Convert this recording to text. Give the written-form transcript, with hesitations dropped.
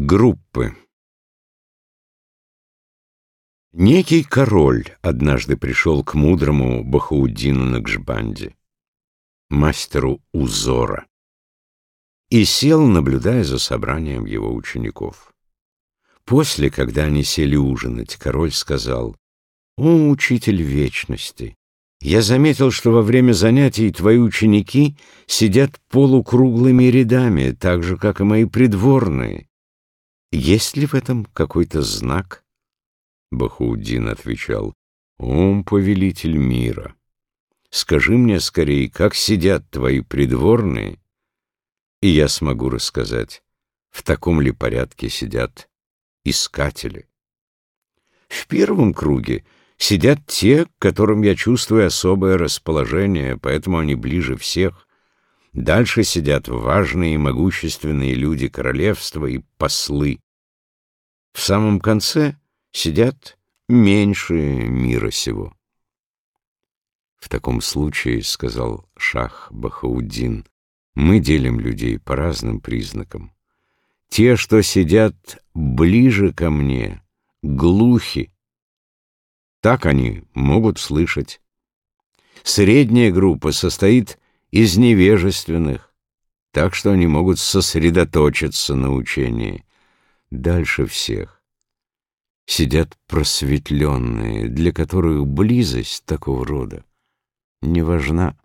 Группы. Некий король однажды пришел к мудрому Бахауддину Накшбанди, мастеру узора, и сел, наблюдая за собранием его учеников. После, когда они сели ужинать, король сказал: «О, учитель вечности! Я заметил, что во время занятий твои ученики сидят полукруглыми рядами, так же, как и мои придворные. Есть ли в этом какой-то знак?» Бахауддин отвечал: «О, повелитель мира! Скажи мне скорее, как сидят твои придворные, и я смогу рассказать, в таком ли порядке сидят искатели. В первом круге сидят те, к которым я чувствую особое расположение, поэтому они ближе всех. Дальше сидят важные и могущественные люди королевства и послы. В самом конце сидят меньшие мира сего». «В таком случае, — сказал шах Бахауддин, — мы делим людей по разным признакам. Те, что сидят ближе ко мне, глухи, так они могут слышать. Средняя группа состоит из невежественных, так что они могут сосредоточиться на учении. Дальше всех сидят просветленные, для которых близость такого рода не важна.